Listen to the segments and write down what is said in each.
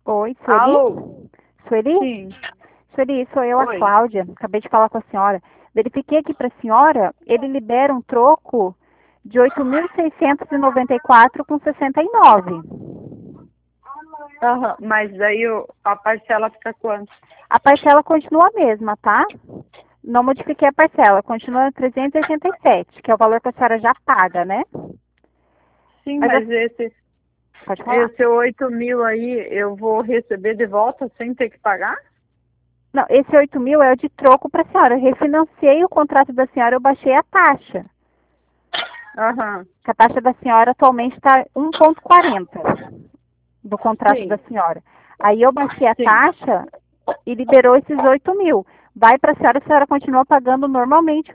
Oi, Alô? Sueli? Sim. Sueli, sou eu, a Oi. Cláudia. Acabei de falar com a senhora. Verifiquei aqui para a senhora, ele libera um troco de 8.694 com 69. Aham. Mas daí a parcela fica quanto? A parcela continua a mesma, tá? Não modifiquei a parcela, continua 387, que é o valor que a senhora já paga, né? Sim, Mas mas esse, pode falar. esse 8.000 aí eu vou receber de volta sem ter que pagar? Não, esse 8.000 é o de troco para a senhora. Eu refinanciei o contrato da senhora, eu baixei a taxa. Aham. Que a taxa da senhora atualmente está 1,40 do contrato da Sim, senhora. Aí eu baixei a sim. taxa e liberou esses 8.000. Vai para a senhora continua pagando normalmente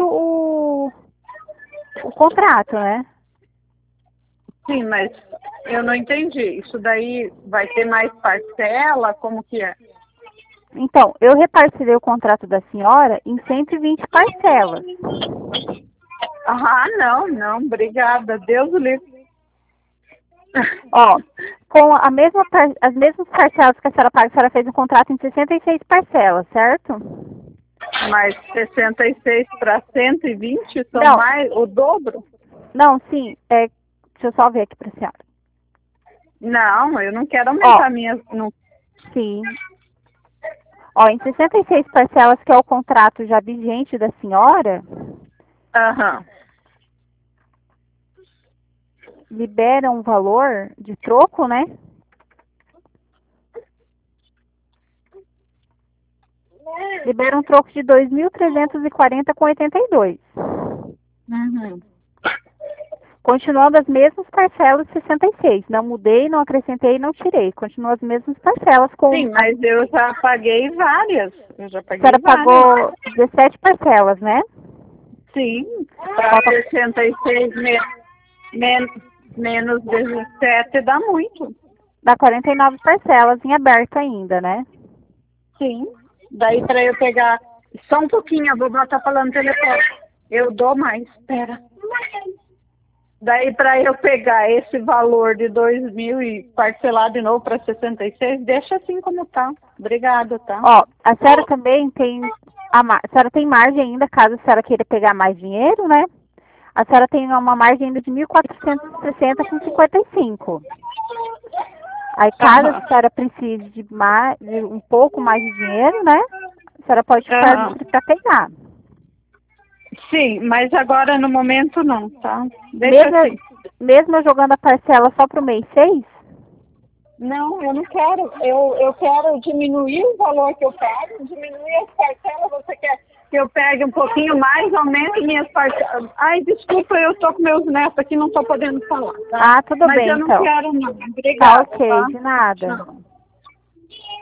o contrato, né? Sim, mas eu não entendi. Isso daí vai ter mais parcela? Como que é? Então, eu reparcelei o contrato da senhora em 120 parcelas. Ah, não, não. Obrigada. Deus o livre. Ó, com as mesmas parcelas que a senhora fez um contrato em 66 parcelas, certo? Mas 66 para 120 são Não, mais o dobro? não, sim, deixa eu só ver aqui para a senhora. Não, eu não quero Ó, aumentar minhas. Não. sim. Ó, em 66 parcelas, que é o contrato já vigente da senhora, Aham. libera um valor de troco, né? Libera um troco de 2.340,82. Uhum. Continuando as mesmas parcelas de 66. Não mudei, não acrescentei, não tirei. Continuam as mesmas parcelas Sim, mas eu já paguei várias. Eu já a paguei senhora várias. pagou 17 parcelas, né? Sim, para Falta 66 menos 17 dá muito. dá 49 parcelas em aberto ainda, né? Sim. Daí para eu pegar. Só um pouquinho, a vovó tá falando no telefone. Eu dou mais, espera. Daí para eu pegar esse valor de 2.000 e parcelar de novo para 66, deixa assim como tá. Obrigada, tá? Ó, a senhora também tem a senhora tem margem ainda, caso a senhora queira pegar mais dinheiro, né? A senhora tem uma margem ainda de 1.460,55. Aí, caso Aham. a senhora precise de um pouco mais de dinheiro, né? A senhora pode ficar Aham. livre para pegar. Sim, mas agora no momento não, tá? Deixa Mesmo, assim. mesmo eu jogando a parcela só para o mês 6, Não, eu não quero. Eu quero diminuir o valor que eu pego, diminuir as parcelas. Você quer que eu pegue um pouquinho mais, aumente minhas parcelas? Ai, desculpa, eu estou com meus netos aqui, não estou podendo falar, tá? ah, tudo Mas bem eu não então. quero não. Tá Obrigada, ok, tá? de nada. Tchau.